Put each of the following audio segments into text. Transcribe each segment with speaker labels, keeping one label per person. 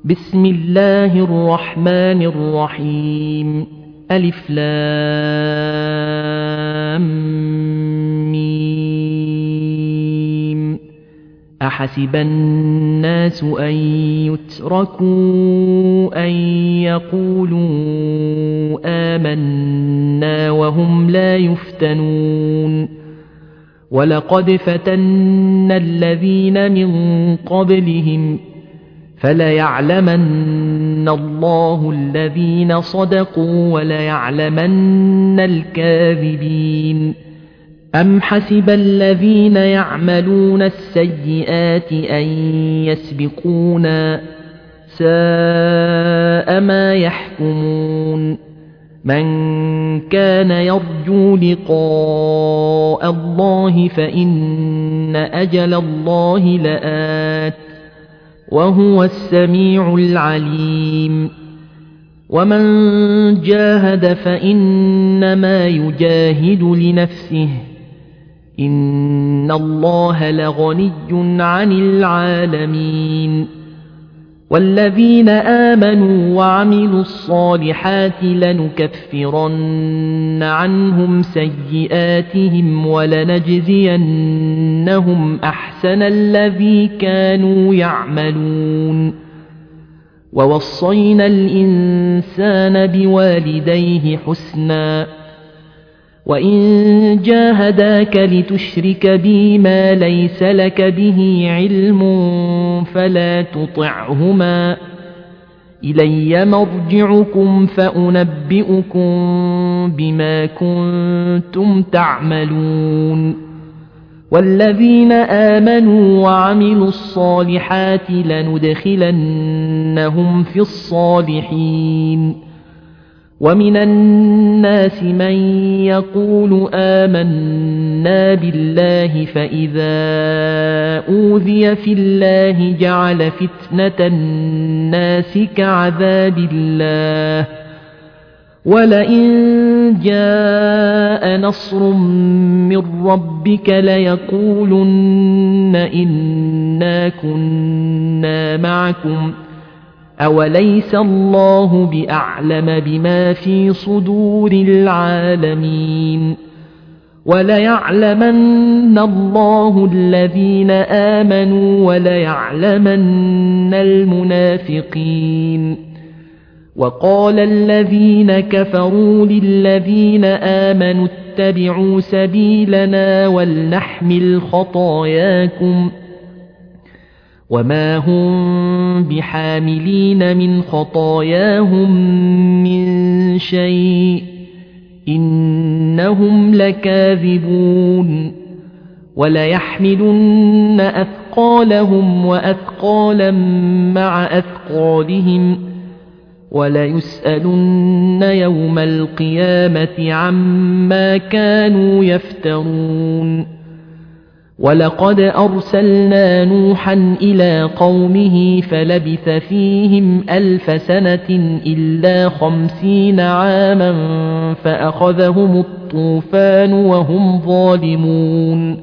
Speaker 1: بسم الله الرحمن الرحيم ألف لام ميم أحسب الناس أن يتركوا أن يقولوا آمنا وهم لا يفتنون ولقد فتنا الذين من قبلهم فليعلمن الله الذين صدقوا وليعلمن الكاذبين أم حسب الذين يعملون السيئات أن يسبقونا ساء ما يحكمون من كان يرجو لقاء الله فإن أجل الله لآت وهو السميع العليم ومن جاهد فإنما يجاهد لنفسه إن الله لغني عن العالمين والذين آمنوا وعملوا الصالحات لنكفرن عنهم سيئاتهم ولنجزينهم أحسن الذي كانوا يعملون ووصينا الإنسان بوالديه حسنا وإن جاهداك لتشرك بي ما ليس لك به علم فلا تطعهما إلي مرجعكم فأنبئكم بما كنتم تعملون والذين آمنوا وعملوا الصالحات لندخلنهم في الصالحين ومن الناس من يقول آمنا بالله فإذا أوذي في الله جعل فتنة الناس كعذاب الله ولئن جاء نصر من ربك ليقولن إنا كنا معكم أوليس الله بأعلم بما في صدور العالمين وليعلمن الله الذين آمنوا وليعلمن المنافقين وقال الذين كفروا للذين آمنوا اتبعوا سبيلنا ولنحمل خطاياكم وما هم بحاملين من خطاياهم من شيء إنهم لكاذبون وليحملن أثقالهم وأثقالا مع أثقالهم وليسألن يوم القيامة عما كانوا يفترون ولقد أرسلنا نوحا إلى قومه فلبث فيهم 1000 سنة إلا 50 عاما فأخذهم الطوفان وهم ظالمون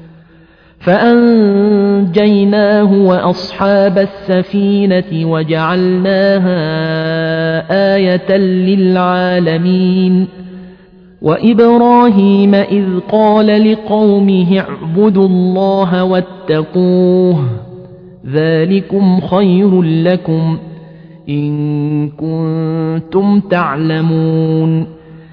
Speaker 1: فأنجيناه وأصحاب السفينة وجعلناها آية للعالمين وإبراهيم إذ قال لقومه اعبدوا الله واتقوه ذلكم خير لكم إن كنتم تعلمون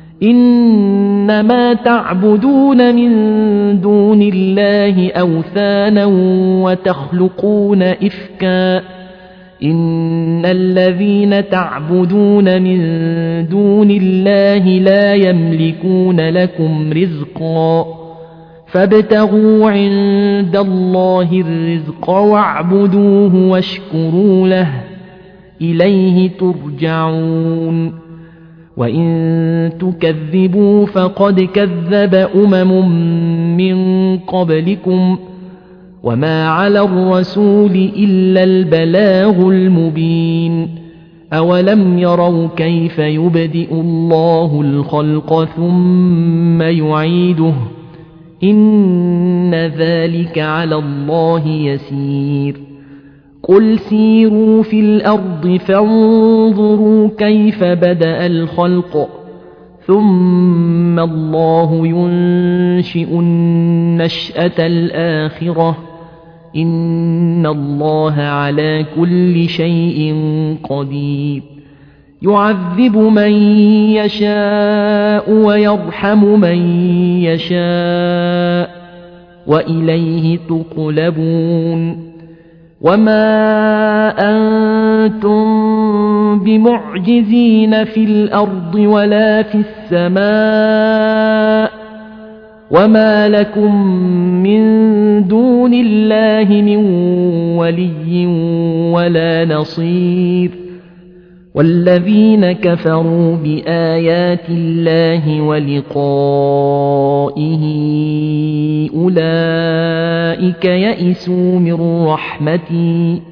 Speaker 1: إنما تعبدون من دون الله أوثانا وتخلقون إفكا إن الذين تعبدون من دون الله لا يملكون لكم رزقا فابتغوا عند الله الرزق واعبدوه واشكروا له إليه ترجعون وإن تكذبوا فقد كذب من قبلكم وما على الرسول إلا البلاغ المبين أولم يروا كيف يبدئ الله الخلق ثم يعيده إن ذلك على الله يسير قل سيروا في الأرض فانظروا كيف بدأ الخلق ثم الله ينشئ النشأة الآخرة إن الله على كل شيء قدير يعذب من يشاء ويرحم من يشاء وإليه تقلبون وما أنتم بمعجزين في الأرض ولا في السماء وما لكم من دون الله من ولي ولا نصير والذين كفروا بآيات الله ولقائه أولئك يئسوا من رحمتي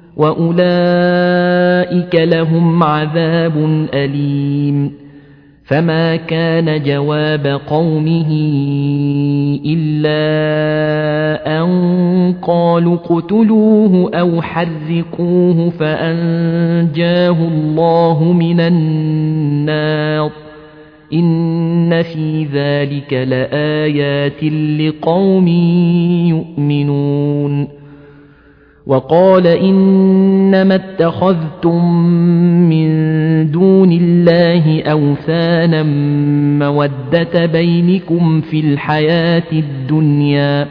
Speaker 1: وأولئك لهم عذاب أليم فما كان جواب قومه إلا أن قالوا اقتلوه أو حرقوه فأنجاه الله من النار إن في ذلك لآيات لقوم يؤمنون وقال إنما اتخذتم من دون الله أوثانا مودة بينكم في الحياة الدنيا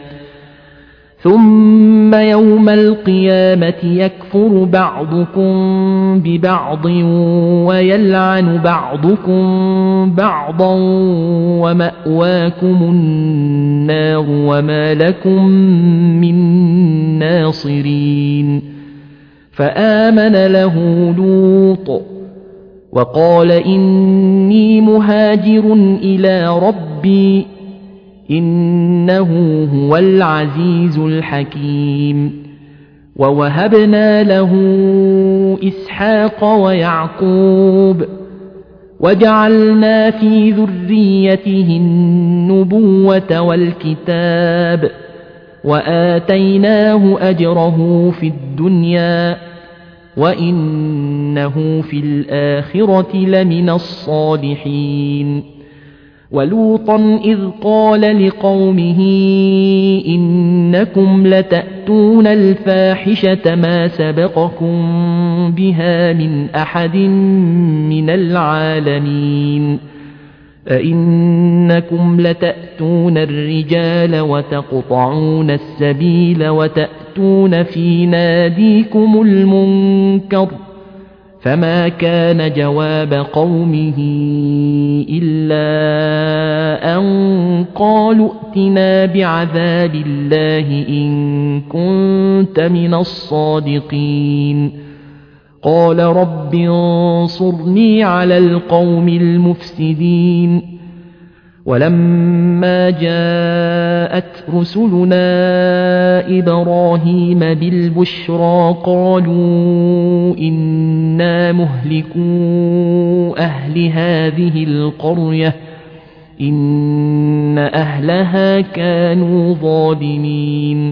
Speaker 1: ثم يوم القيامة يكفر بعضكم ببعض ويلعن بعضكم بعضا ومأواكم النار وما لكم من ناصرين فآمن له لوط وقال إني مهاجر إلى ربي إنه هو العزيز الحكيم ووهبنا له إسحاق ويعقوب وجعلنا في ذريته النبوة والكتاب وآتيناه أجره في الدنيا وإنه في الآخرة لمن الصالحين ولوطا إذ قال لقومه إنكم لتأتون الفاحشة ما سبقكم بها من أحد من العالمين أئنكم لتأتون الرجال وتقطعون السبيل وتأتون في ناديكم المنكر فما كان جواب قومه إلا أن قالوا ائتنا بعذاب الله إن كنت من الصادقين قال رب انصرني على القوم المفسدين ولما جاءت رسلنا إبراهيم بالبشرى قالوا إنا مهلكو أهل هذه القرية إن أهلها كانوا ظالمين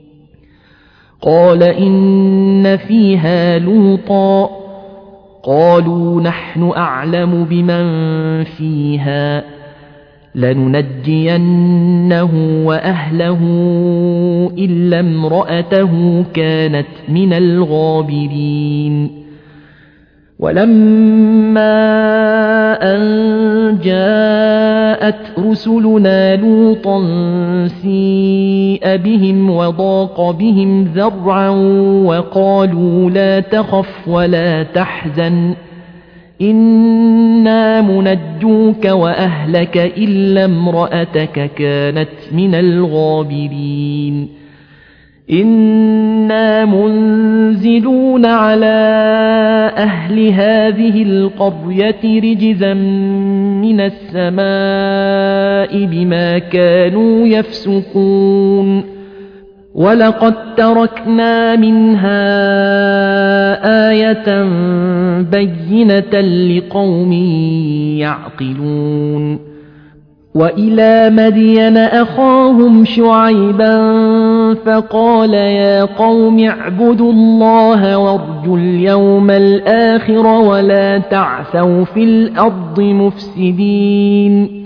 Speaker 1: قال إن فيها لوطا قالوا نحن أعلم بمن فيها لننجينه وأهله إلا امرأته كانت من الغابرين ولما أن جاءت رسلنا لوطا سيء بهم وضاق بهم ذرعا وقالوا لا تخف ولا تحزن إنا منجوك وأهلك إلا امرأتك كانت من الغابرين إنا منزلون على أهل هذه القرية رجزا من السماء بما كانوا يفسقون ولقد تركنا منها آية بينة لقوم يعقلون وإلى مدين أخاهم شعيبا فقال يا قوم اعبدوا الله وارجوا اليوم الآخر ولا تعثوا في الأرض مفسدين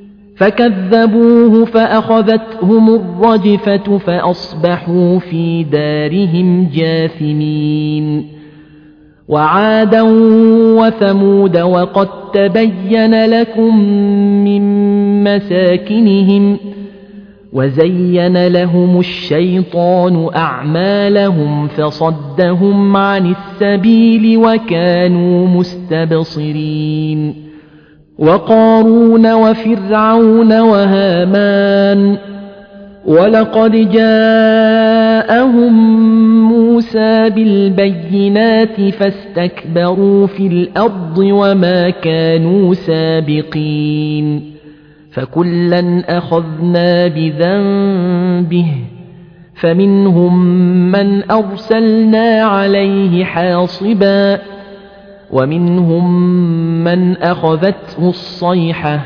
Speaker 1: فكذبوه فأخذتهم الرجفة فأصبحوا في دارهم جاثمين وعادا وثمود وقد تبين لكم من مساكنهم وزين لهم الشيطان أعمالهم فصدهم عن السبيل وكانوا مستبصرين وقارون وفرعون وهامان ولقد جاءهم موسى بالبينات فاستكبروا في الأرض وما كانوا سابقين فكلا أخذنا بذنبه فمنهم من أرسلنا عليه حاصبا ومنهم من أخذته الصيحة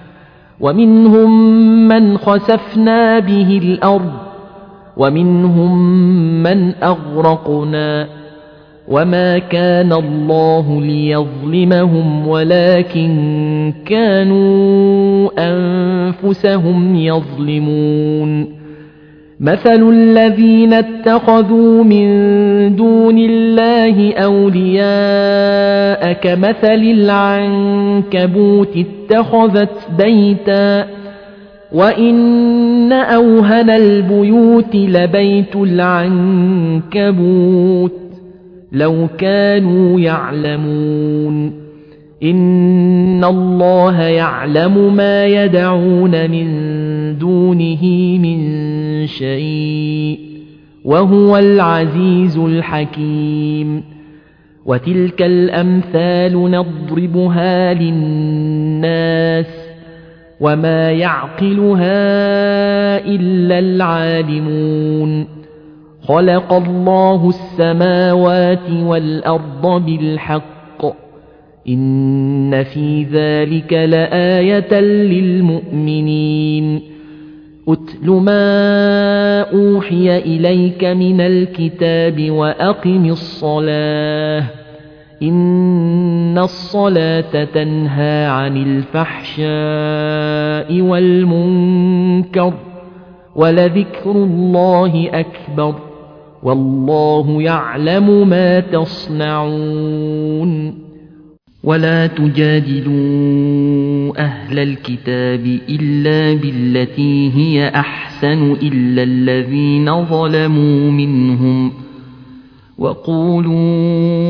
Speaker 1: ومنهم من خسفنا به الأرض ومنهم من أغرقنا وما كان الله ليظلمهم ولكن كانوا أنفسهم يظلمون مثل الذين اتخذوا من دون الله أولياء كمثل العنكبوت اتخذت بيتا وإن أوهن البيوت لبيت العنكبوت لو كانوا يعلمون إن الله يعلم ما يدعون من دونه من شيء وهو العزيز الحكيم وتلك الأمثال نضربها للناس وما يعقلها إلا العالمون خلق الله السماوات والأرض بالحق إن في ذلك لآية للمؤمنين أتل ما أوحي إليك من الكتاب وأقم الصلاة إن الصلاة تنهى عن الفحشاء والمنكر ولذكر الله أكبر والله يعلم ما تصنعون ولا تجادلوا أهل الكتاب إلا بالتي هي أحسن إلا الذين ظلموا منهم وقولوا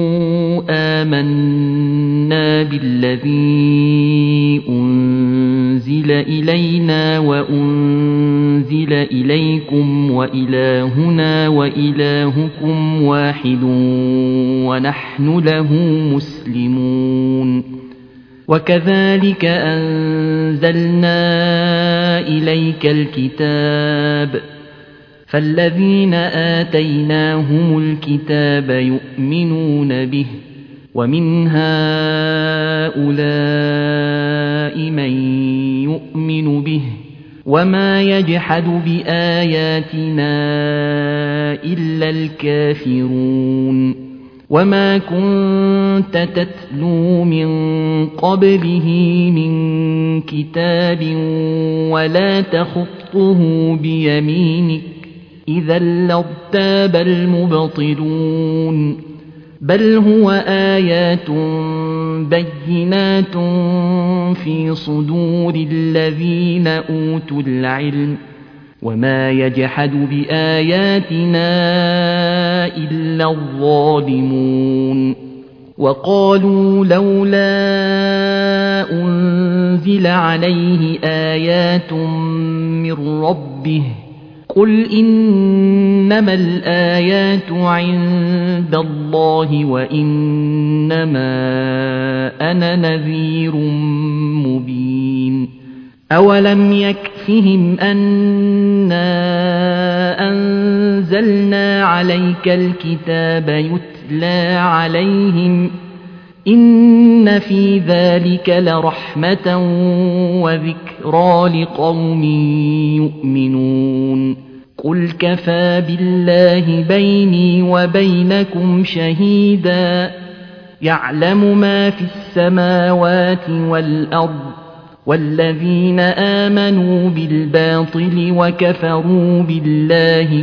Speaker 1: آمنا بالذي أنزل إلينا وأنزل إليكم وإلهنا وإلهكم واحد ونحن له مسلمون وكذلك أنزلنا إليك الكتاب فالذين آتيناهم الكتاب يؤمنون به ومن هؤلاء من يؤمن به وما يجحد بآياتنا إلا الكافرون وما كنت تتلو من قبله من كتاب ولا تخطه بيمينك إذا لارتاب المبطلون بل هو آيات بينات في صدور الذين أوتوا العلم وما يجحد بآياتنا إلا الظالمون وقالوا لولا أنزل عليه آيات من ربه قل إنما الآيات عند الله وإنما أنا نذير مبين أولم يكفهم أنا أنزلنا عليك الكتاب يتلى عليهم إن في ذلك لرحمة وذكرى لقوم يؤمنون قل كفى بالله بيني وبينكم شهيدا يعلم ما في السماوات والأرض والذين آمنوا بالباطل وكفروا بالله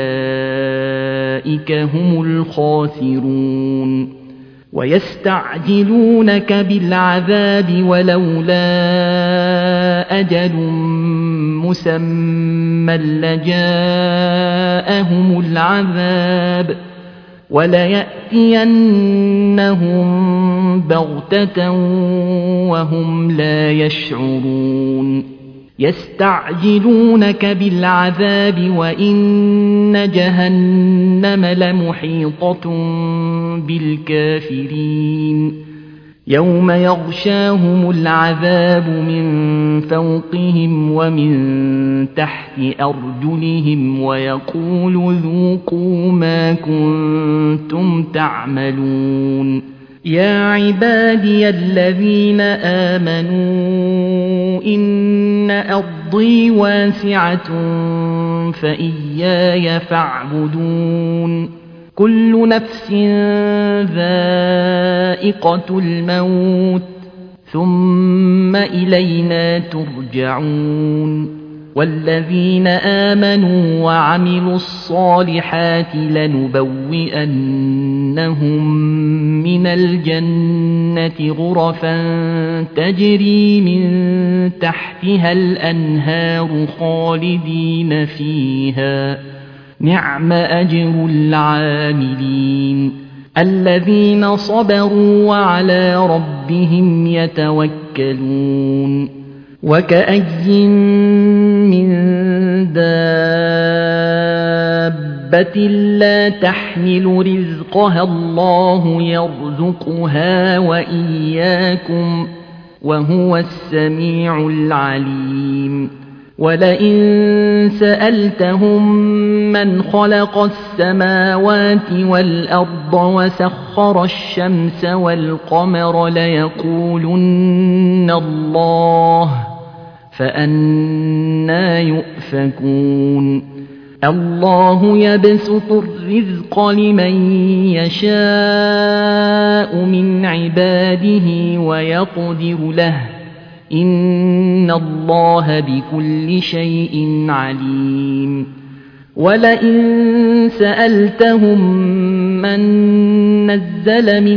Speaker 1: أولئك هم الخاسرون ويستعجلونك بالعذاب ولولا أجل مسمى لجاءهم العذاب وليأتينهم بغتة وهم لا يشعرون يستعجلونك بالعذاب وإن جهنم لمحيطة بالكافرين يوم يغشاهم العذاب من فوقهم ومن تحت أرجلهم ويقول ذوقوا ما كنتم تعملون يا عبادي الذين آمنوا إن أرضي واسعة فإياي فاعبدون كل نفس ذائقة الموت ثم إلينا ترجعون والذين آمنوا وعملوا الصالحات لنبوئنهم من الجنة غرفا تجري من تحتها الأنهار خالدين فيها نعم أجر العاملين الذين صبروا وعلى ربهم يتوكلون وكأي من دابة لا تحمل رزقها الله يرزقها وإياكم وهو السميع العليم ولئن سألتهم من خلق السماوات والأرض وسخر الشمس والقمر ليقولن الله فأنى يؤفكون الله يبسط الرزق لمن يشاء من عباده ويقدر له إن الله بكل شيء عليم ولئن سألتهم من نزل من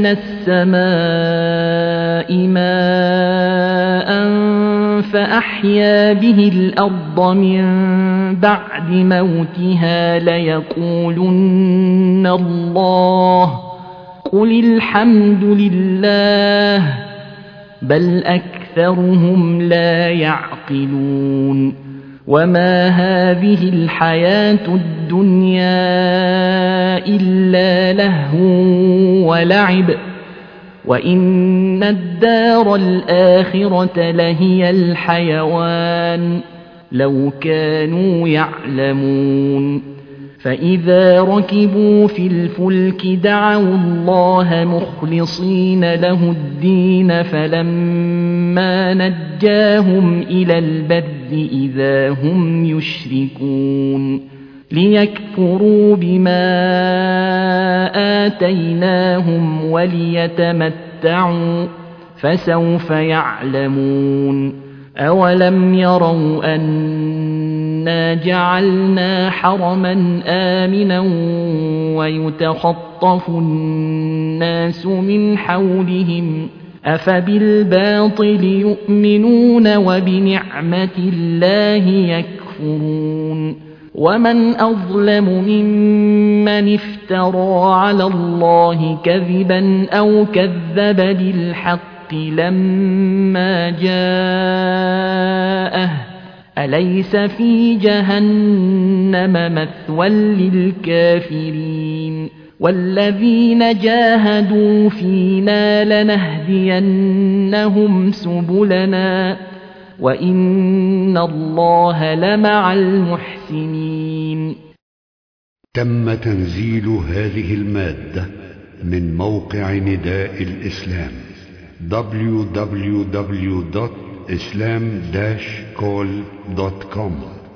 Speaker 1: السماء ماء فأحيا به الأرض من بعد موتها ليقولن الله قل الحمد لله بل أكثرهم لا يعقلون وما هذه الحياة الدنيا إلا لهو ولعب وإن الدار الآخرة لهي الحيوان لو كانوا يعلمون فإذا ركبوا في الفلك دعوا الله مخلصين له الدين فلما نجاهم إلى البر إذا هم يشركون ليكفروا بما آتيناهم وليتمتعوا فسوف يعلمون أولم يروا أنا جعلنا حرما آمنا ويتخطف الناس من حولهم أفبالباطل يؤمنون وبنعمة الله يكفرون ومن أظلم ممن افترى على الله كذبا أو كذب بالحق لما جاءه أليس في جهنم مثوى للكافرين والذين جاهدوا فينا لنهدينهم سبلنا وإن الله لمع المحسنين.
Speaker 2: تم تنزيل هذه المادة من موقع نداء الإسلام www.islam-call.com